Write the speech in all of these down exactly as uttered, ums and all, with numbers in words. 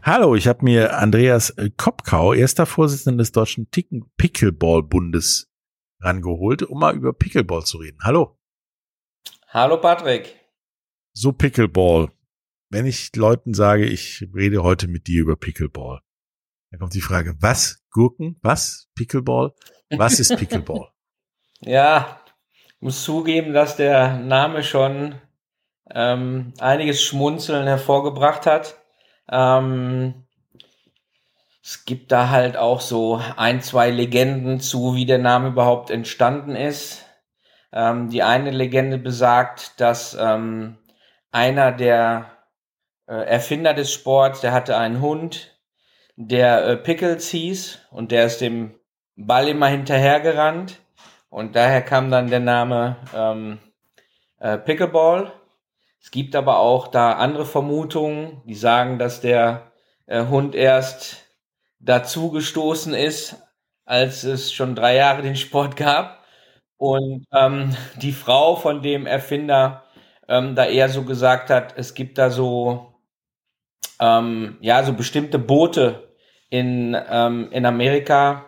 Hallo, ich habe mir Andreas Kopkau, erster Vorsitzender des Deutschen Pickleball-Bundes, rangeholt, um mal über Pickleball zu reden. Hallo. Hallo Patrick. So Pickleball. Wenn ich Leuten sage, ich rede heute mit dir über Pickleball, dann kommt die Frage, was? Gurken? Was? Pickleball? Was ist Pickleball? Ja, ich muss zugeben, dass der Name schon ähm, einiges Schmunzeln hervorgebracht hat. Ähm, es gibt da halt auch so ein, zwei Legenden zu, wie der Name überhaupt entstanden ist. Ähm, die eine Legende besagt, dass ähm, einer der äh, Erfinder des Sports, der hatte einen Hund, der äh, Pickles hieß und der ist dem Ball immer hinterhergerannt und daher kam dann der Name ähm, äh, Pickleball. Es gibt aber auch da andere Vermutungen, die sagen, dass der äh, Hund erst dazu gestoßen ist, als es schon drei Jahre den Sport gab und ähm, die Frau von dem Erfinder ähm, da eher so gesagt hat, es gibt da so ähm, ja so bestimmte Boote in ähm, in Amerika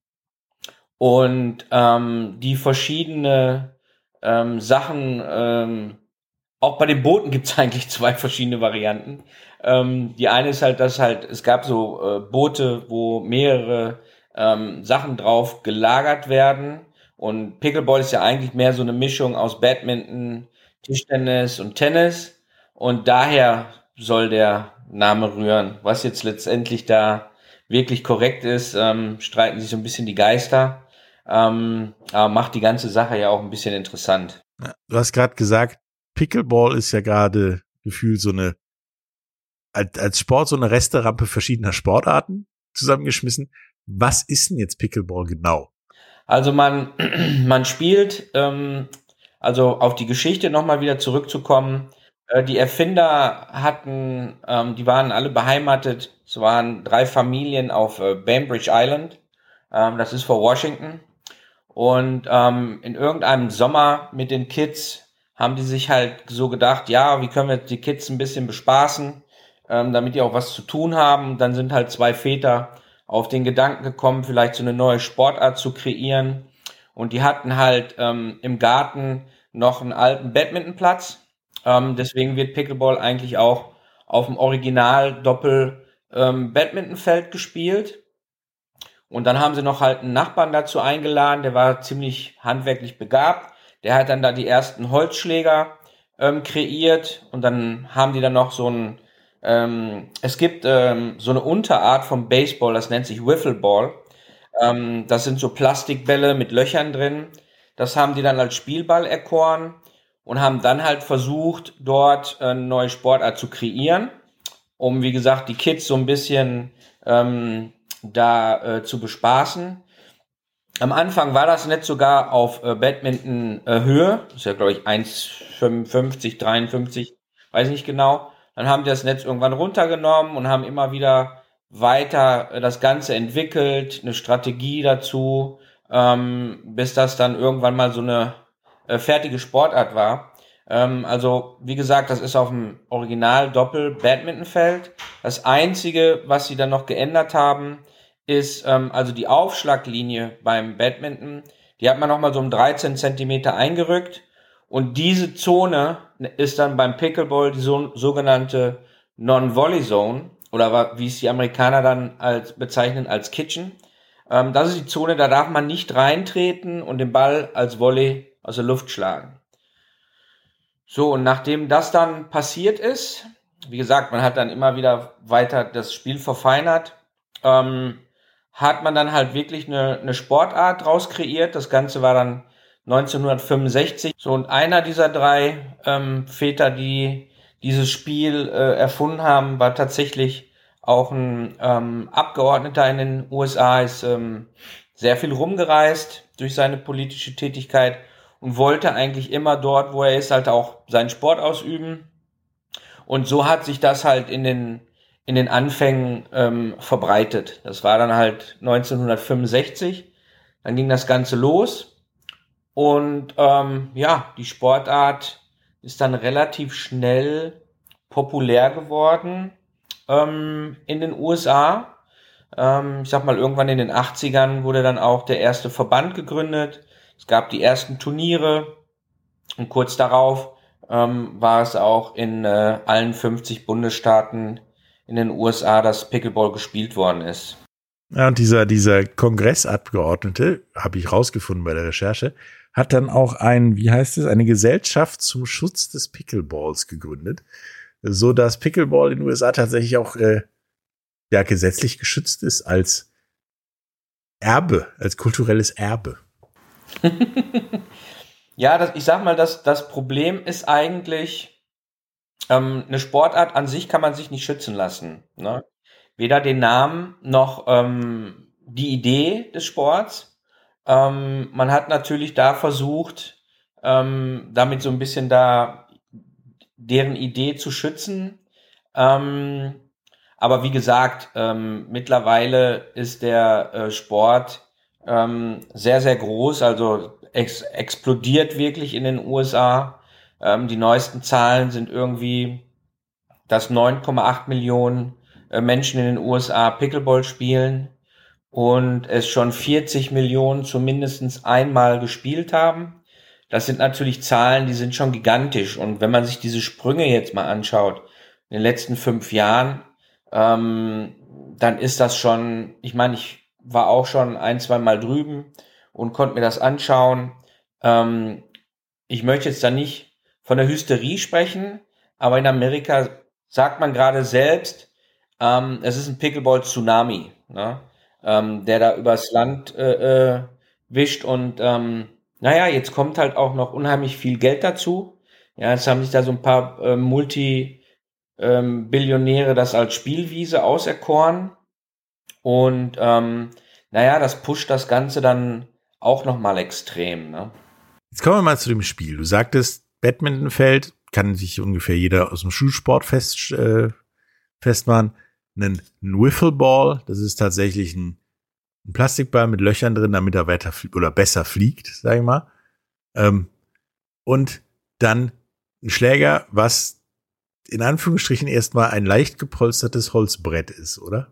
und ähm, die verschiedene ähm, Sachen ähm, auch bei den Booten gibt es eigentlich zwei verschiedene Varianten. Ähm, die eine ist halt, dass halt, es gab so äh, Boote, wo mehrere ähm, Sachen drauf gelagert werden. Und Pickleball ist ja eigentlich mehr so eine Mischung aus Badminton, Tischtennis und Tennis. Und daher soll der Name rühren. Was jetzt letztendlich da wirklich korrekt ist, ähm, streiten sich so ein bisschen die Geister. Ähm, aber macht die ganze Sache ja auch ein bisschen interessant. Ja, du hast gerade gesagt, Pickleball ist ja gerade gefühlt so eine, als, als Sport so eine Resterampe verschiedener Sportarten zusammengeschmissen. Was ist denn jetzt Pickleball genau? Also man, man spielt, ähm, also auf die Geschichte nochmal wieder zurückzukommen. Äh, die Erfinder hatten, ähm, die waren alle beheimatet. Es waren drei Familien auf äh, Bainbridge Island. Ähm, das ist vor Washington. Und ähm, in irgendeinem Sommer mit den Kids haben die sich halt so gedacht, ja, wie können wir die Kids ein bisschen bespaßen, ähm, damit die auch was zu tun haben. Und dann sind halt zwei Väter auf den Gedanken gekommen, vielleicht so eine neue Sportart zu kreieren. Und die hatten halt ähm, im Garten noch einen alten Badmintonplatz. Ähm, deswegen wird Pickleball eigentlich auch auf dem Original-Doppel ähm, Badmintonfeld gespielt. Und dann haben sie noch halt einen Nachbarn dazu eingeladen, der war ziemlich handwerklich begabt. Der hat dann da die ersten Holzschläger ähm, kreiert und dann haben die dann noch so ein, ähm, es gibt ähm, so eine Unterart vom Baseball, das nennt sich Wiffleball. Ähm, das sind so Plastikbälle mit Löchern drin. Das haben die dann als Spielball erkoren und haben dann halt versucht, dort eine neue Sportart zu kreieren, um, wie gesagt, die Kids so ein bisschen ähm, da äh, zu bespaßen. Am Anfang war das Netz sogar auf äh, Badminton-Höhe. Das ist ja, glaube ich, eins Komma fünfundfünfzig, dreiundfünfzig, weiß nicht genau. Dann haben die das Netz irgendwann runtergenommen und haben immer wieder weiter äh, das Ganze entwickelt, eine Strategie dazu, ähm, bis das dann irgendwann mal so eine äh, fertige Sportart war. Ähm, also, wie gesagt, das ist auf dem Original-Doppel-Badmintonfeld. Das Einzige, was sie dann noch geändert haben, ist ähm, also die Aufschlaglinie beim Badminton, die hat man nochmal so um dreizehn Zentimeter eingerückt und diese Zone ist dann beim Pickleball die so, sogenannte Non-Volley Zone oder wie es die Amerikaner dann als bezeichnen als Kitchen. Ähm, das ist die Zone, da darf man nicht reintreten und den Ball als Volley aus der Luft schlagen. So, und nachdem das dann passiert ist, wie gesagt, man hat dann immer wieder weiter das Spiel verfeinert, ähm, hat man dann halt wirklich eine, eine Sportart draus kreiert. Das Ganze war dann neunzehnhundertfünfundsechzig. So, und einer dieser drei ähm, Väter, die dieses Spiel äh, erfunden haben, war tatsächlich auch ein ähm, Abgeordneter in den U S A, ist ähm, sehr viel rumgereist durch seine politische Tätigkeit und wollte eigentlich immer dort, wo er ist, halt auch seinen Sport ausüben. Und so hat sich das halt in den in den Anfängen ähm, verbreitet. Das war dann halt neunzehnhundertfünfundsechzig. Dann ging das Ganze los. Und ähm, ja, die Sportart ist dann relativ schnell populär geworden. ähm, in den U S A. Ähm, ich sag mal, irgendwann in den achtzigern wurde dann auch der erste Verband gegründet. Es gab die ersten Turniere und kurz darauf ähm, war es auch in äh, allen fünfzig Bundesstaaten in den U S A, dass Pickleball gespielt worden ist. Ja, und dieser, dieser Kongressabgeordnete, habe ich rausgefunden bei der Recherche, hat dann auch ein, wie heißt es, eine Gesellschaft zum Schutz des Pickleballs gegründet, so dass Pickleball in den U S A tatsächlich auch äh, ja gesetzlich geschützt ist als Erbe, als kulturelles Erbe. Ja, das, ich sag mal, das, das Problem ist eigentlich, ähm, eine Sportart an sich kann man sich nicht schützen lassen, ne? Weder den Namen noch ähm, die Idee des Sports. Ähm, man hat natürlich da versucht, ähm, damit so ein bisschen da deren Idee zu schützen. Ähm, aber wie gesagt, ähm, mittlerweile ist der äh, Sport ähm, sehr, sehr groß, also ex explodiert wirklich in den U S A. Ähm, die neuesten Zahlen sind irgendwie, dass neun Komma acht Millionen äh, Menschen in den U S A Pickleball spielen und es schon vierzig Millionen zumindest einmal gespielt haben. Das sind natürlich Zahlen, die sind schon gigantisch. Und wenn man sich diese Sprünge jetzt mal anschaut, in den letzten fünf Jahren, ähm, dann ist das schon, ich meine, ich war auch schon ein, zwei Mal drüben und konnte mir das anschauen. Ähm, ich möchte jetzt da nicht von der Hysterie sprechen, aber in Amerika sagt man gerade selbst, ähm, es ist ein Pickleball-Tsunami, ne? ähm, der da übers Land äh, äh, wischt und ähm, naja, jetzt kommt halt auch noch unheimlich viel Geld dazu. Ja, jetzt haben sich da so ein paar äh, Multi-Billionäre ähm, das als Spielwiese auserkoren und ähm, naja, das pusht das Ganze dann auch nochmal extrem, ne? Jetzt kommen wir mal zu dem Spiel. Du sagtest, Badmintonfeld kann sich ungefähr jeder aus dem Schulsport fest, äh, festmachen. Einen Wiffleball, das ist tatsächlich ein, ein Plastikball mit Löchern drin, damit er weiter oder besser fliegt, sag ich mal. Ähm, und dann ein Schläger, was in Anführungsstrichen erstmal ein leicht gepolstertes Holzbrett ist, oder?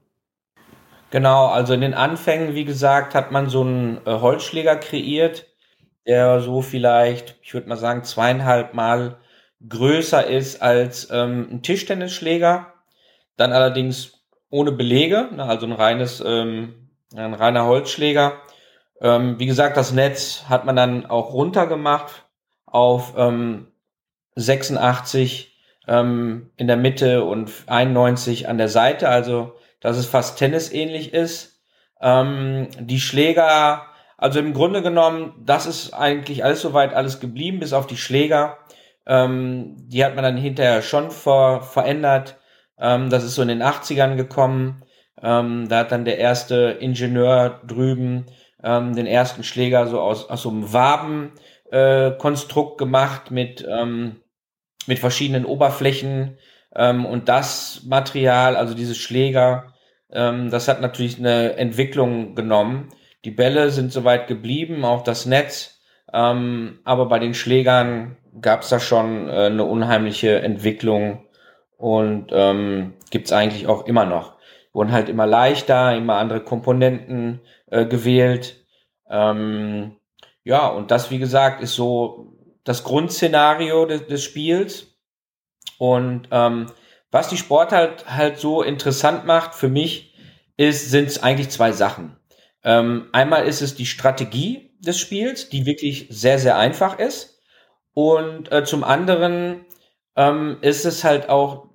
Genau, also in den Anfängen, wie gesagt, hat man so einen äh, Holzschläger kreiert, der so vielleicht, ich würde mal sagen, zweieinhalb Mal größer ist als ähm, ein Tischtennisschläger. Dann allerdings ohne Belege, ne, also ein reines, ähm, ein reiner Holzschläger. Ähm, wie gesagt, das Netz hat man dann auch runtergemacht auf ähm, sechsundachtzig ähm, in der Mitte und einundneunzig an der Seite, also dass es fast tennisähnlich ist. Ähm, die Schläger, also im Grunde genommen, das ist eigentlich alles soweit alles geblieben, bis auf die Schläger. Ähm, die hat man dann hinterher schon ver verändert. Ähm, das ist so in den achtzigern gekommen. Ähm, da hat dann der erste Ingenieur drüben ähm, den ersten Schläger so aus, aus so einem Wabenkonstrukt äh, gemacht mit ähm, mit verschiedenen Oberflächen ähm, und das Material, also diese Schläger, ähm, das hat natürlich eine Entwicklung genommen. Die Bälle sind soweit geblieben, auch das Netz, ähm, aber bei den Schlägern gab es da schon äh, eine unheimliche Entwicklung und ähm, gibt es eigentlich auch immer noch. Wurden halt immer leichter, immer andere Komponenten äh, gewählt. Ähm, ja, und das, wie gesagt, ist so das Grundszenario des, des Spiels. Und ähm, was die Sportart halt so interessant macht für mich, ist, sind es eigentlich zwei Sachen. Ähm, einmal ist es die Strategie des Spiels, die wirklich sehr, sehr einfach ist. Und äh, zum anderen ähm, ist es halt auch,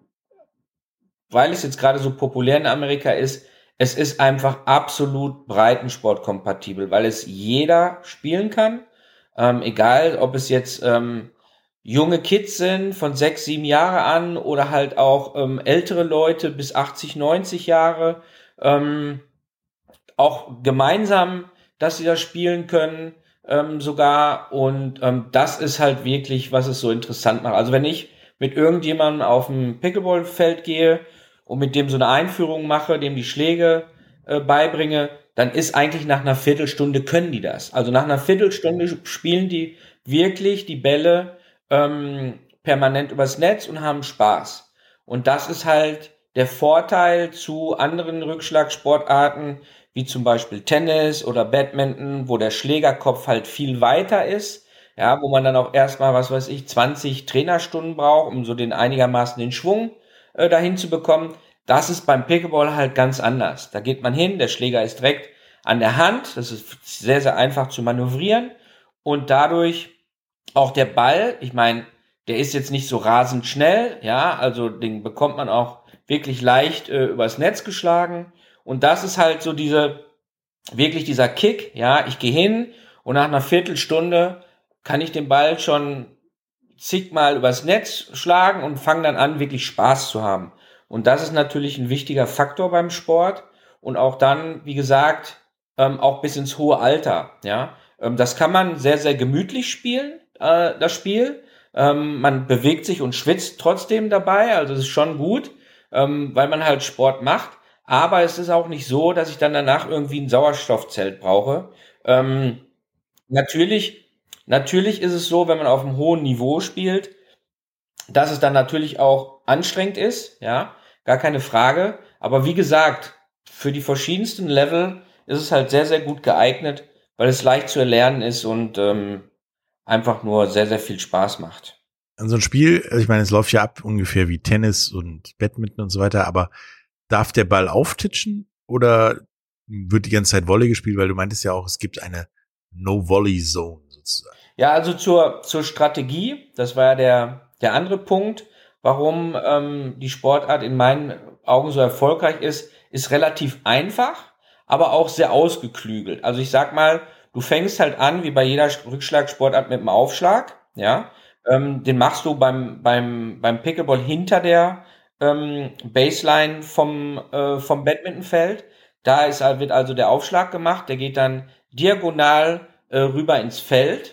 weil es jetzt gerade so populär in Amerika ist, es ist einfach absolut breitensportkompatibel, weil es jeder spielen kann. Ähm, egal, ob es jetzt ähm, junge Kids sind von sechs, sieben Jahre an oder halt auch ähm, ältere Leute bis achtzig, neunzig Jahre. Ähm, auch gemeinsam, dass sie das spielen können ähm, sogar. Und ähm, das ist halt wirklich, was es so interessant macht. Also wenn ich mit irgendjemandem auf dem Pickleballfeld gehe und mit dem so eine Einführung mache, dem die Schläge äh, beibringe, dann ist eigentlich nach einer Viertelstunde können die das. Also nach einer Viertelstunde spielen die wirklich die Bälle ähm, permanent übers Netz und haben Spaß. Und das ist halt der Vorteil zu anderen Rückschlagsportarten, wie zum Beispiel Tennis oder Badminton, wo der Schlägerkopf halt viel weiter ist, ja, wo man dann auch erstmal, was weiß ich, zwanzig Trainerstunden braucht, um so den einigermaßen den Schwung äh, dahin zu bekommen. Das ist beim Pickleball halt ganz anders. Da geht man hin, der Schläger ist direkt an der Hand, das ist sehr, sehr einfach zu manövrieren und dadurch auch der Ball, ich meine, der ist jetzt nicht so rasend schnell, ja, also den bekommt man auch wirklich leicht äh, übers Netz geschlagen und das ist halt so diese, wirklich dieser Kick, ja, ich gehe hin und nach einer Viertelstunde kann ich den Ball schon zigmal übers Netz schlagen und fange dann an, wirklich Spaß zu haben. Und das ist natürlich ein wichtiger Faktor beim Sport und auch dann, wie gesagt, ähm, auch bis ins hohe Alter, ja. Ähm, das kann man sehr, sehr gemütlich spielen, äh, das Spiel. Ähm, man bewegt sich und schwitzt trotzdem dabei, also es ist schon gut, ähm, weil man halt Sport macht. Aber es ist auch nicht so, dass ich dann danach irgendwie ein Sauerstoffzelt brauche. Ähm, natürlich, natürlich ist es so, wenn man auf einem hohen Niveau spielt, dass es dann natürlich auch anstrengend ist, ja, gar keine Frage. Aber wie gesagt, für die verschiedensten Level ist es halt sehr, sehr gut geeignet, weil es leicht zu erlernen ist und ähm, einfach nur sehr, sehr viel Spaß macht. An so ein Spiel, also ich meine, es läuft ja ab ungefähr wie Tennis und Badminton und so weiter, aber darf der Ball auftitschen oder wird die ganze Zeit Volley gespielt? Weil du meintest ja auch, es gibt eine No-Volley-Zone sozusagen. Ja, also zur, zur Strategie, das war ja der, der andere Punkt, warum ähm, die Sportart in meinen Augen so erfolgreich ist, ist relativ einfach, aber auch sehr ausgeklügelt. Also ich sag mal, du fängst halt an, wie bei jeder Rückschlagsportart mit einem Aufschlag, ja, ähm, den machst du beim, beim, beim Pickleball hinter der ähm, Baseline vom, äh, vom Badmintonfeld. Da ist, wird also der Aufschlag gemacht, der geht dann diagonal äh, rüber ins Feld.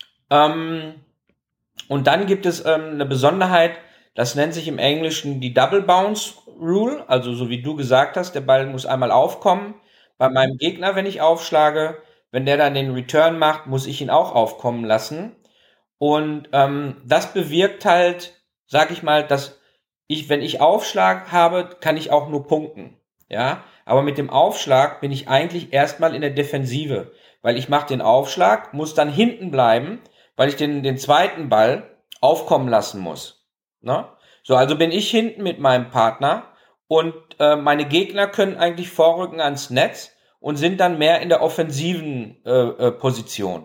Ähm, und dann gibt es ähm, eine Besonderheit, das nennt sich im Englischen die Double Bounce Rule, also so wie du gesagt hast, der Ball muss einmal aufkommen. Bei meinem Gegner, wenn ich aufschlage, wenn der dann den Return macht, muss ich ihn auch aufkommen lassen. Und ähm, das bewirkt halt, sag ich mal, dass ich, wenn ich Aufschlag habe, kann ich auch nur punkten. Ja, aber mit dem Aufschlag bin ich eigentlich erstmal in der Defensive, weil ich mache den Aufschlag, muss dann hinten bleiben, weil ich den, den zweiten Ball aufkommen lassen muss. Ne? So, also bin ich hinten mit meinem Partner und äh, meine Gegner können eigentlich vorrücken ans Netz und sind dann mehr in der offensiven äh, äh, Position.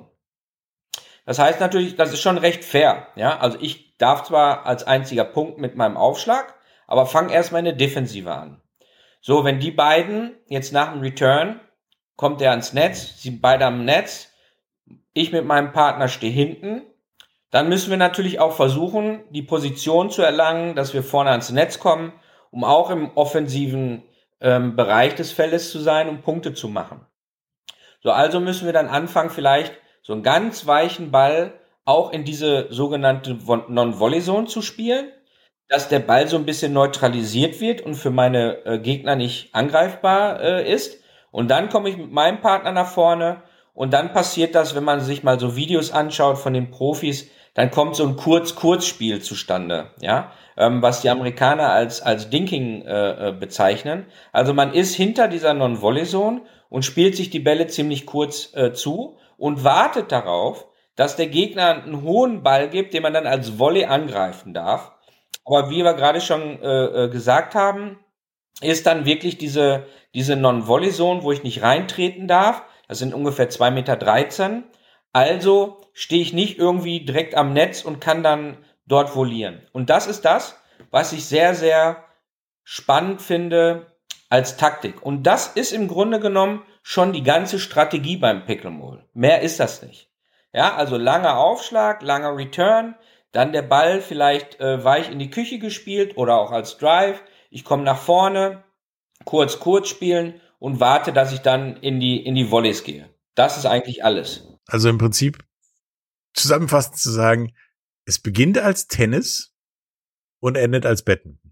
Das heißt natürlich, das ist schon recht fair. Ja, also ich darf zwar als einziger Punkt mit meinem Aufschlag, aber fang erstmal in der Defensive an. So, wenn die beiden jetzt nach dem Return kommt er ans Netz, sie beide am Netz, ich mit meinem Partner stehe hinten, dann müssen wir natürlich auch versuchen, die Position zu erlangen, dass wir vorne ans Netz kommen, um auch im offensiven ähm, Bereich des Feldes zu sein, um Punkte zu machen. So, also müssen wir dann anfangen, vielleicht so einen ganz weichen Ball auch in diese sogenannte Non-Volley-Zone zu spielen, dass der Ball so ein bisschen neutralisiert wird und für meine äh, Gegner nicht angreifbar äh, ist. Und dann komme ich mit meinem Partner nach vorne und dann passiert das, wenn man sich mal so Videos anschaut von den Profis, dann kommt so ein Kurz-Kurz-Spiel zustande, ja, ähm, was die Amerikaner als als Dinking äh, bezeichnen. Also man ist hinter dieser Non-Volley-Zone und spielt sich die Bälle ziemlich kurz äh, zu und wartet darauf, dass der Gegner einen hohen Ball gibt, den man dann als Volley angreifen darf. Aber wie wir gerade schon äh, gesagt haben, ist dann wirklich diese diese Non-Volley-Zone, wo ich nicht reintreten darf. Das sind ungefähr zwei Meter dreizehn. Also stehe ich nicht irgendwie direkt am Netz und kann dann dort volieren. Und das ist das, was ich sehr, sehr spannend finde als Taktik. Und das ist im Grunde genommen schon die ganze Strategie beim Pickleball. Mehr ist das nicht. Ja, also langer Aufschlag, langer Return, dann der Ball vielleicht äh, weich in die Küche gespielt oder auch als Drive. Ich komme nach vorne, kurz, kurz spielen und warte, dass ich dann in die, in die Volleys gehe. Das ist eigentlich alles. Also im Prinzip zusammenfassend zu sagen, es beginnt als Tennis und endet als Badminton.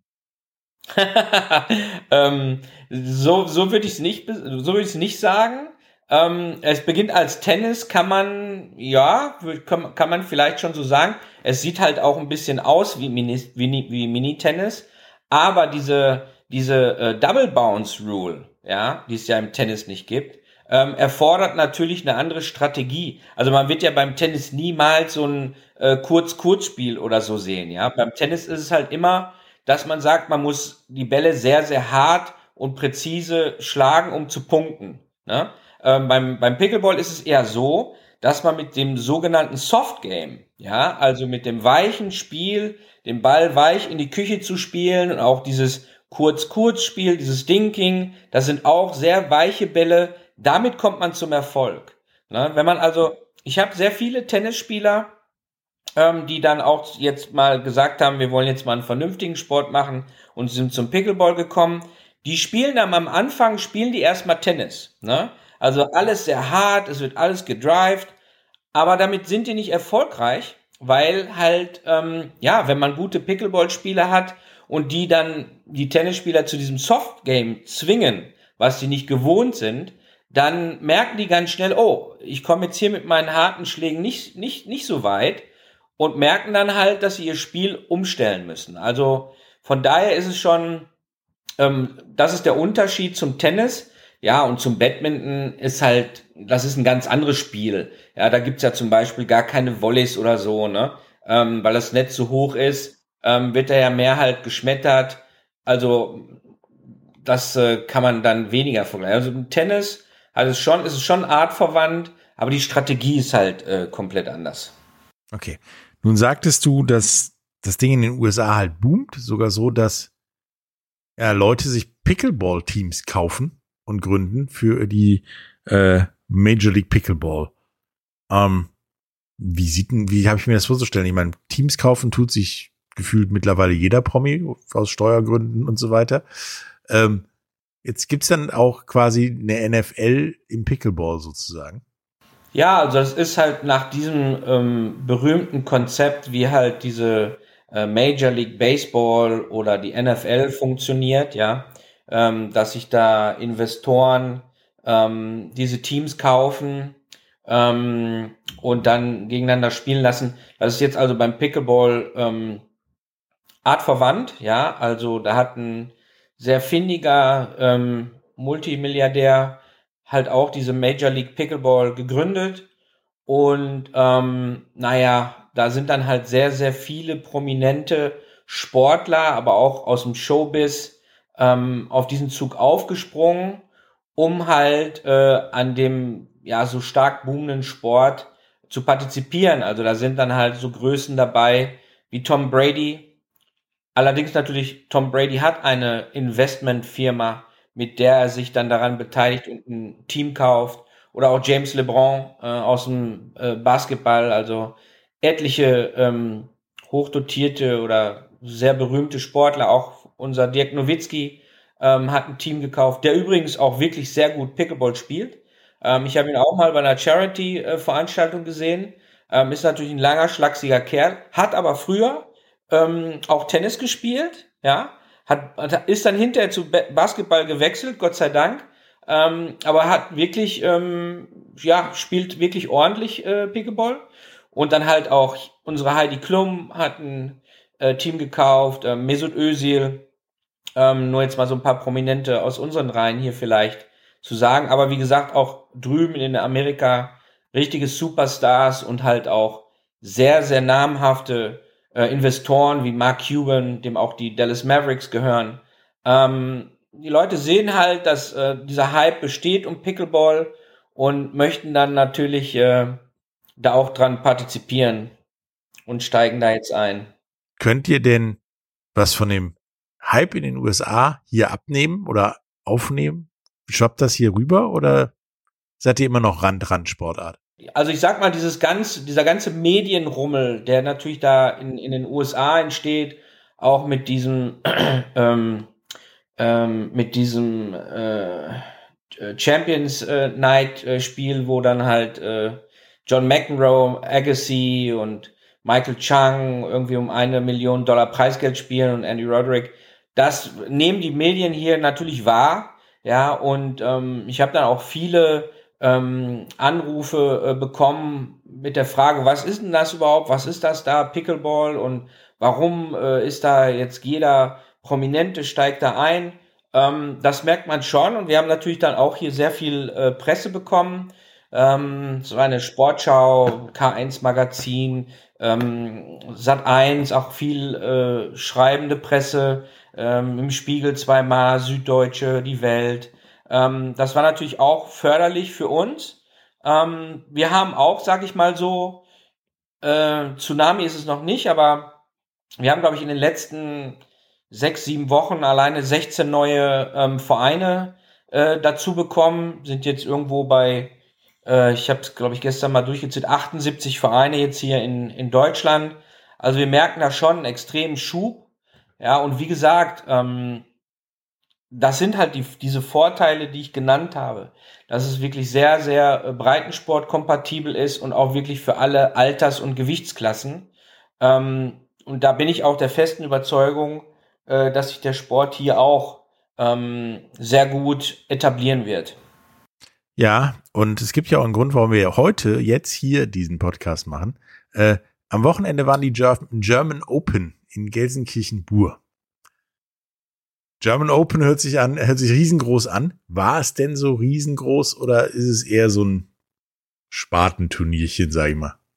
ähm, so so würde ich es nicht, so würde ich es nicht sagen. Ähm, es beginnt als Tennis, kann man, ja, kann, kann man vielleicht schon so sagen. Es sieht halt auch ein bisschen aus wie Mini, wie, wie Mini-Tennis, aber diese, diese äh, Double Bounce Rule, ja, die es ja im Tennis nicht gibt, ähm, erfordert natürlich eine andere Strategie. Also man wird ja beim Tennis niemals so ein äh, Kurz-Kurz-Spiel oder so sehen, ja. Beim Tennis ist es halt immer, dass man sagt, man muss die Bälle sehr, sehr hart und präzise schlagen, um zu punkten, ne? Ähm, beim, beim Pickleball ist es eher so, dass man mit dem sogenannten Soft Game, ja, also mit dem weichen Spiel, den Ball weich in die Küche zu spielen und auch dieses Kurz-Kurz-Spiel, dieses Dinking, das sind auch sehr weiche Bälle, damit kommt man zum Erfolg. Ne? Wenn man also, ich habe sehr viele Tennisspieler, ähm, die dann auch jetzt mal gesagt haben, wir wollen jetzt mal einen vernünftigen Sport machen und sind zum Pickleball gekommen. Die spielen dann am Anfang, spielen die erstmal Tennis. Ne? Also alles sehr hart, es wird alles gedrived, aber damit sind die nicht erfolgreich, weil halt, ähm, ja, wenn man gute Pickleball-Spieler hat und die dann die Tennisspieler zu diesem Soft-Game zwingen, was sie nicht gewohnt sind, dann merken die ganz schnell, oh, ich komme jetzt hier mit meinen harten Schlägen nicht, nicht, nicht so weit und merken dann halt, dass sie ihr Spiel umstellen müssen. Also von daher ist es schon, ähm, das ist der Unterschied zum Tennis. Ja, und zum Badminton ist halt, das ist ein ganz anderes Spiel. Ja, da gibt's ja zum Beispiel gar keine Volleys oder so, ne? Ähm, weil das Netz so hoch ist, ähm, wird da ja mehr halt geschmettert. Also, das äh, kann man dann weniger vergleichen. Also im Tennis hat es schon, ist es schon artverwandt, aber die Strategie ist halt äh, komplett anders. Okay. Nun sagtest du, dass das Ding in den U S A halt boomt, sogar so, dass ja, Leute sich Pickleball-Teams kaufen und gründen für die äh, Major League Pickleball. Ähm, wie sieht denn, wie habe ich mir das vorzustellen? Ich meine, Teams kaufen tut sich gefühlt mittlerweile jeder Promi aus Steuergründen und so weiter. Ähm, jetzt gibt's dann auch quasi eine N F L im Pickleball sozusagen. Ja, also es ist halt nach diesem ähm, berühmten Konzept, wie halt diese äh, Major League Baseball oder die N F L funktioniert, ja, ähm, dass sich da Investoren ähm, diese Teams kaufen ähm, und dann gegeneinander spielen lassen. Das ist jetzt also beim Pickleball ähm, artverwandt, ja, also da hat ein sehr findiger ähm, Multimilliardär halt auch diese Major League Pickleball gegründet und ähm, naja, da sind dann halt sehr, sehr viele prominente Sportler, aber auch aus dem Showbiz ähm, auf diesen Zug aufgesprungen, um halt äh, an dem ja so stark boomenden Sport zu partizipieren. Also da sind dann halt so Größen dabei wie Tom Brady. Allerdings natürlich, Tom Brady hat eine Investmentfirma, mit der er sich dann daran beteiligt und ein Team kauft. Oder auch James LeBron äh, aus dem äh, Basketball, also etliche ähm, hochdotierte oder sehr berühmte Sportler. Auch unser Dirk Nowitzki ähm, hat ein Team gekauft, der übrigens auch wirklich sehr gut Pickleball spielt. Ähm, ich habe ihn auch mal bei einer Charity-Veranstaltung gesehen. Ähm, ist natürlich ein langer, schlachsiger Kerl, hat aber früher ähm, auch Tennis gespielt, ja, hat, hat ist dann hinterher zu Basketball gewechselt, Gott sei Dank, ähm, aber hat wirklich, ähm, ja, spielt wirklich ordentlich äh, Pickleball und dann halt auch unsere Heidi Klum hat ein äh, Team gekauft, äh, Mesut Özil, ähm, nur jetzt mal so ein paar Prominente aus unseren Reihen hier vielleicht zu sagen, aber wie gesagt auch drüben in Amerika richtige Superstars und halt auch sehr, sehr namhafte äh, Investoren wie Mark Cuban, dem auch die Dallas Mavericks gehören. Ähm, die Leute sehen halt, dass äh, dieser Hype besteht um Pickleball und möchten dann natürlich äh, da auch dran partizipieren und steigen da jetzt ein. Könnt ihr denn was von dem Hype in den U S A hier abnehmen oder aufnehmen? Schwappt das hier rüber oder seid ihr immer noch Rand-Rand-Sportart? Also ich sag mal, dieses ganze, dieser ganze Medienrummel, der natürlich da in, in den U S A entsteht, auch mit diesem, ähm, ähm, mit diesem äh, Champions äh, Night äh, Spiel, wo dann halt äh, John McEnroe, Agassi und Michael Chang irgendwie um eine Million Dollar Preisgeld spielen und Andy Roddick. Das nehmen die Medien hier natürlich wahr, ja, und ähm, ich habe dann auch viele ähm, Anrufe äh, bekommen mit der Frage, was ist denn das überhaupt, was ist das da, Pickleball und warum äh, ist da jetzt jeder Prominente steigt da ein? Ähm, das merkt man schon und wir haben natürlich dann auch hier sehr viel äh, Presse bekommen. Ähm, so eine Sportschau, K eins Magazin, ähm, Sat eins, auch viel äh, schreibende Presse, ähm, im Spiegel zweimal, Süddeutsche, die Welt. Ähm, das war natürlich auch förderlich für uns. Ähm, wir haben auch, sag ich mal so, äh, Tsunami ist es noch nicht, aber wir haben, glaube ich, in den letzten sechs, sieben Wochen alleine sechzehn neue ähm, Vereine äh, dazu bekommen, sind jetzt irgendwo bei, äh, ich habe es, glaube ich, gestern mal durchgezählt, achtundsiebzig Vereine jetzt hier in, in Deutschland. Also wir merken da schon einen extremen Schub. Ja, und wie gesagt, ähm, das sind halt die, diese Vorteile, die ich genannt habe, dass es wirklich sehr, sehr äh, breitensportkompatibel ist und auch wirklich für alle Alters- und Gewichtsklassen. Ähm, und da bin ich auch der festen Überzeugung, äh, dass sich der Sport hier auch ähm, sehr gut etablieren wird. Ja, und es gibt ja auch einen Grund, warum wir heute jetzt hier diesen Podcast machen. Äh, am Wochenende waren die German Open in Gelsenkirchen-Bur. German Open hört sich an, hört sich riesengroß an. War es denn so riesengroß oder ist es eher so ein Spartenturnierchen, sag ich mal?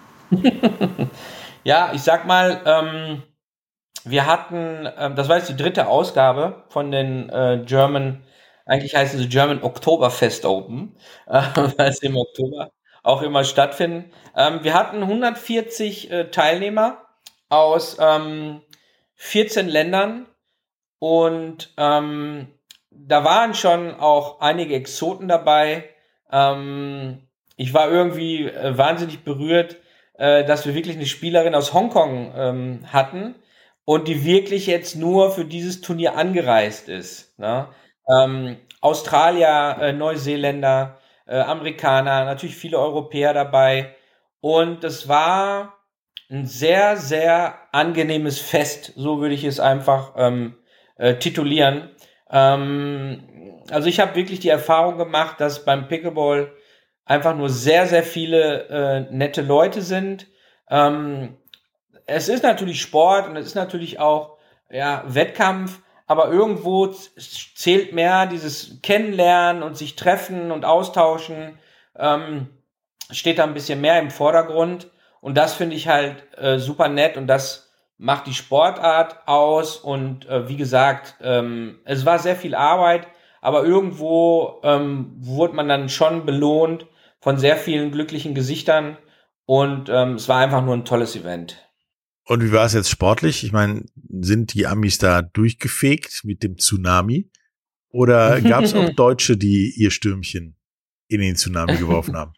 Ja, ich sag mal, ähm, wir hatten, ähm, das war jetzt die dritte Ausgabe von den äh, German, eigentlich heißen sie German Oktoberfest Open, äh, weil sie im Oktober auch immer stattfinden. Ähm, wir hatten hundertvierzig äh, Teilnehmer aus ähm, vierzehn Ländern und ähm, da waren schon auch einige Exoten dabei. Ähm, ich war irgendwie äh, wahnsinnig berührt, äh, dass wir wirklich eine Spielerin aus Hongkong ähm, hatten und die wirklich jetzt nur für dieses Turnier angereist ist. Ne? Ähm, Australier, äh, Neuseeländer, äh, Amerikaner, natürlich viele Europäer dabei. Und das war ein sehr, sehr angenehmes Fest, so würde ich es einfach ähm, äh, titulieren. Ähm, also ich habe wirklich die Erfahrung gemacht, dass beim Pickleball einfach nur sehr, sehr viele äh, nette Leute sind. Ähm, es ist natürlich Sport und es ist natürlich auch ja, Wettkampf, aber irgendwo z- zählt mehr dieses Kennenlernen und sich treffen und austauschen, ähm, steht da ein bisschen mehr im Vordergrund. Und das finde ich halt äh, super nett und das macht die Sportart aus. Und äh, wie gesagt, ähm, es war sehr viel Arbeit, aber irgendwo ähm, wurde man dann schon belohnt von sehr vielen glücklichen Gesichtern. Und ähm, es war einfach nur ein tolles Event. Und wie war es jetzt sportlich? Ich meine, sind die Amis da durchgefegt mit dem Tsunami? Oder gab es auch Deutsche, die ihr Stürmchen in den Tsunami geworfen haben?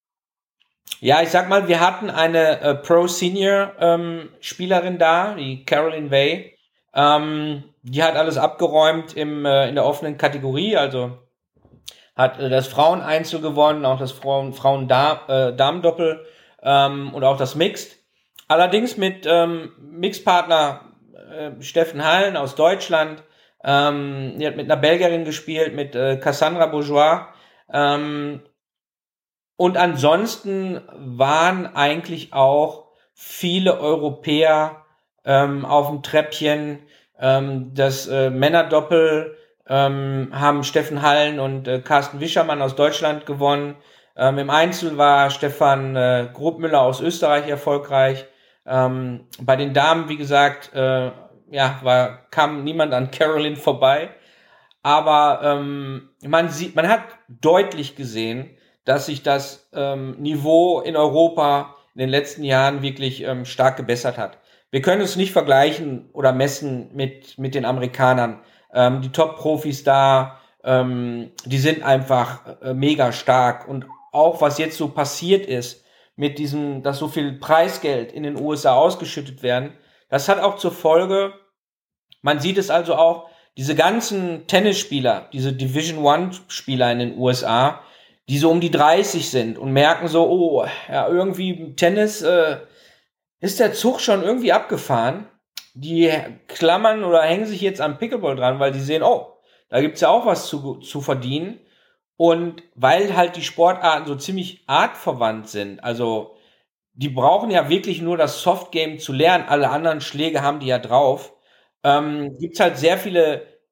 Ja, ich sag mal, wir hatten eine äh, Pro-Senior-Spielerin ähm, da, die Caroline Way. Ähm, die hat alles abgeräumt im, äh, in der offenen Kategorie, also hat äh, das Fraueneinzel gewonnen, auch das Frauen, Frauen-Damen-Doppel ähm, und auch das Mixed. Allerdings mit ähm, Mixpartner äh, Steffen Hallen aus Deutschland. Ähm, die hat mit einer Belgierin gespielt, mit äh, Cassandra Bourgeois. Ähm, und ansonsten waren eigentlich auch viele Europäer ähm, auf dem Treppchen. Ähm, das äh, Männerdoppel ähm, haben Steffen Hallen und äh, Carsten Wischermann aus Deutschland gewonnen. Ähm, Im Einzel war Stefan äh, Grobmüller aus Österreich erfolgreich. Ähm, bei den Damen, wie gesagt, äh, ja, war, kam niemand an Caroline vorbei. Aber ähm, man sieht, man hat deutlich gesehen, dass sich das ähm, Niveau in Europa in den letzten Jahren wirklich ähm, stark gebessert hat. Wir können es nicht vergleichen oder messen mit mit den Amerikanern. Ähm, die Top-Profis da, ähm, die sind einfach äh, mega stark. Und auch was jetzt so passiert ist mit diesem, dass so viel Preisgeld in den U S A ausgeschüttet werden, das hat auch zur Folge, man sieht es also auch, diese ganzen Tennisspieler, diese Division One Spieler in den U S A, die so um die dreißig sind und merken so, oh, ja, irgendwie im Tennis äh, ist der Zug schon irgendwie abgefahren. Die klammern oder hängen sich jetzt am Pickleball dran, weil die sehen, oh, da gibt's ja auch was zu, zu verdienen. Und weil halt die Sportarten so ziemlich artverwandt sind, also die brauchen ja wirklich nur das Softgame zu lernen, alle anderen Schläge haben die ja drauf, ähm, gibt's halt sehr viele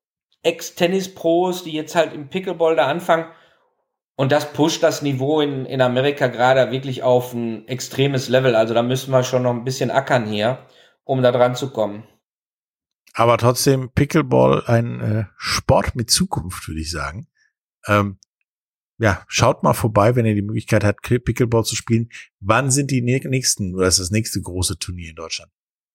Ex-Tennis-Pros, die jetzt halt im Pickleball da anfangen. Und das pusht das Niveau in, in Amerika gerade wirklich auf ein extremes Level. Also da müssen wir schon noch ein bisschen ackern hier, um da dran zu kommen. Aber trotzdem Pickleball ein äh, Sport mit Zukunft, würde ich sagen. Ähm, ja, schaut mal vorbei, wenn ihr die Möglichkeit habt, Pickleball zu spielen. Wann sind die nächsten, oder ist das nächste große Turnier in Deutschland?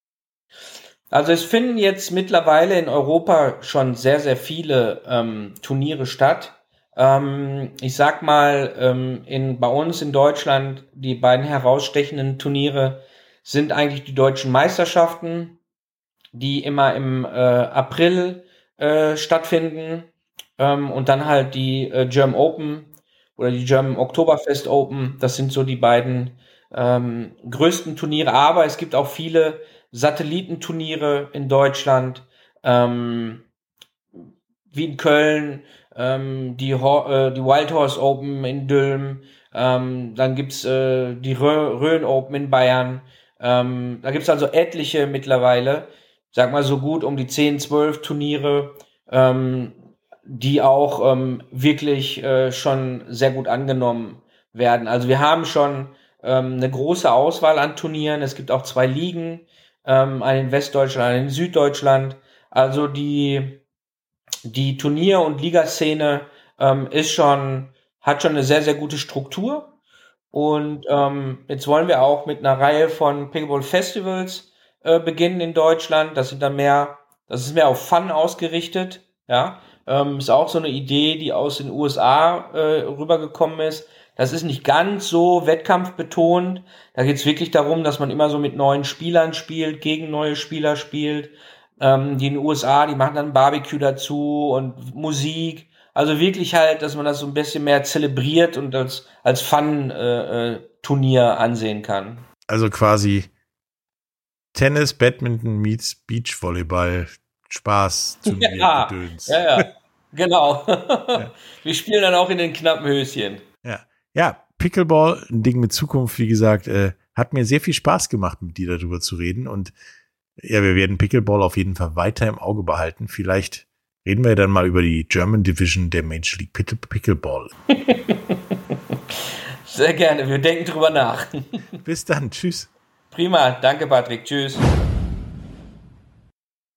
Also es finden jetzt mittlerweile in Europa schon sehr, sehr viele ähm, Turniere statt. Ähm, ich sag mal, ähm, in, bei uns in Deutschland, die beiden herausstechenden Turniere sind eigentlich die deutschen Meisterschaften, die immer im äh, April äh, stattfinden, ähm, und dann halt die äh, German Open oder die German Oktoberfest Open. Das sind so die beiden ähm, größten Turniere, aber es gibt auch viele Satellitenturniere in Deutschland, ähm, wie in Köln, ähm, die, Ho- äh, die Wild Horse Open in Dülmen, ähm, dann gibt's äh, die Rö- Rhön Open in Bayern. Ähm, da gibt's also etliche mittlerweile, sag mal so gut um die zehn, zwölf Turniere, ähm, die auch ähm, wirklich äh, schon sehr gut angenommen werden. Also wir haben schon ähm, eine große Auswahl an Turnieren. Es gibt auch zwei Ligen, ähm, einen in Westdeutschland, einen in Süddeutschland. Also die die Turnier- und Ligaszene ähm, ist schon, hat schon eine sehr, sehr gute Struktur. Und ähm, jetzt wollen wir auch mit einer Reihe von Pickleball-Festivals äh, beginnen in Deutschland. Das sind dann mehr, das ist mehr auf Fun ausgerichtet. Ja, ähm, ist auch so eine Idee, die aus den U S A äh, rübergekommen ist. Das ist nicht ganz so wettkampfbetont. Da geht es wirklich darum, dass man immer so mit neuen Spielern spielt, gegen neue Spieler spielt. Ähm, die in den U S A, die machen dann Barbecue dazu und Musik. Also wirklich halt, dass man das so ein bisschen mehr zelebriert und als, als Fun-Turnier äh, ansehen kann. Also quasi Tennis, Badminton meets Beachvolleyball, Spaß, Turnier, Ja, Gedöns. ja, ja, genau. Ja. Wir spielen dann auch in den knappen Höschen. Ja, ja, Pickleball, ein Ding mit Zukunft, wie gesagt, äh, hat mir sehr viel Spaß gemacht, mit dir darüber zu reden. Und ja, wir werden Pickleball auf jeden Fall weiter im Auge behalten. Vielleicht reden wir dann mal über die German Division der Major League Pickleball. Sehr gerne, wir denken drüber nach. Bis dann, tschüss. Prima, danke Patrick, tschüss.